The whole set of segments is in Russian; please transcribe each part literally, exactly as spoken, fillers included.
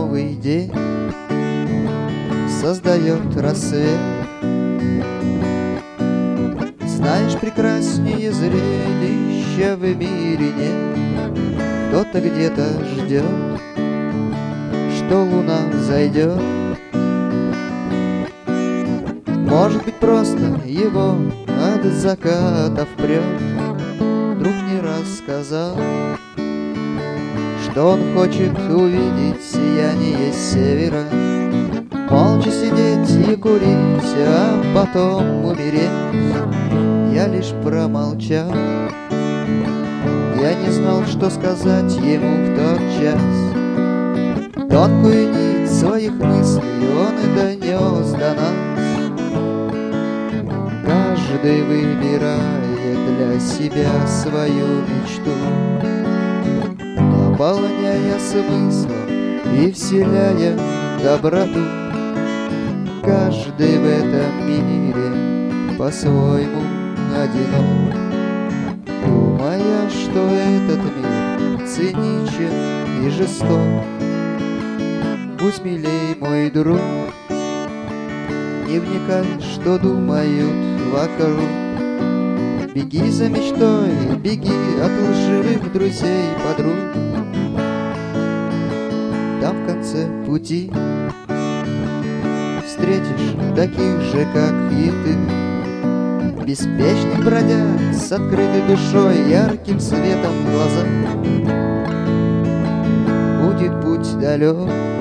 новый день создает рассвет. Знаешь, прекраснее зрелища в мире нет. Кто-то где-то ждет, что луна взойдет. Может быть, просто его от заката впрет. Друг не рассказал, что он хочет увидеть сияние севера, молча сидеть и курить, а потом умереть. Я лишь промолчал. Я не знал, что сказать ему в тот час. Тонкую нить своих мыслей он и донес до нас. Каждый выбирает для себя свою мечту, наполняя смыслом и вселяя доброту. Каждый в этом мире по-своему одинок, думая, что этот мир циничен и жесток. Будь милей, мой друг, не вникай, что думают вокруг. Беги за мечтой, беги от лживых друзей, подруг. Там в конце пути встретишь таких же, как и ты, беспечных бродяг с открытой душой, ярким светом в глазах. Будет путь далек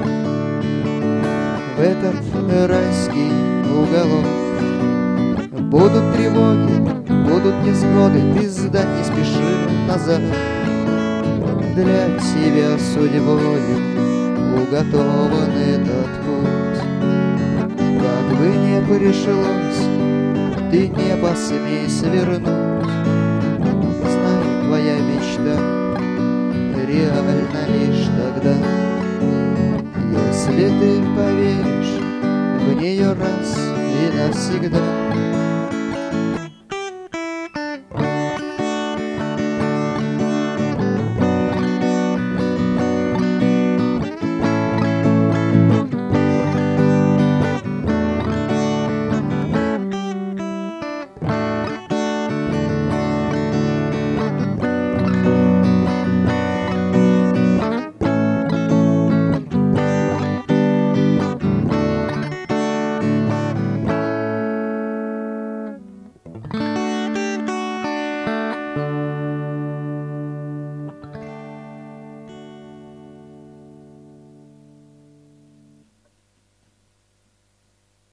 в этот райский уголок. Будут тревоги, будут невзгоды, ты сдать не спеши назад. Для тебя судьбою уготован этот путь. Как бы не пришлось, ты не посмей свернуть. Знай, твоя мечта реальна лишь тогда, если ты поверишь в нее раз и навсегда.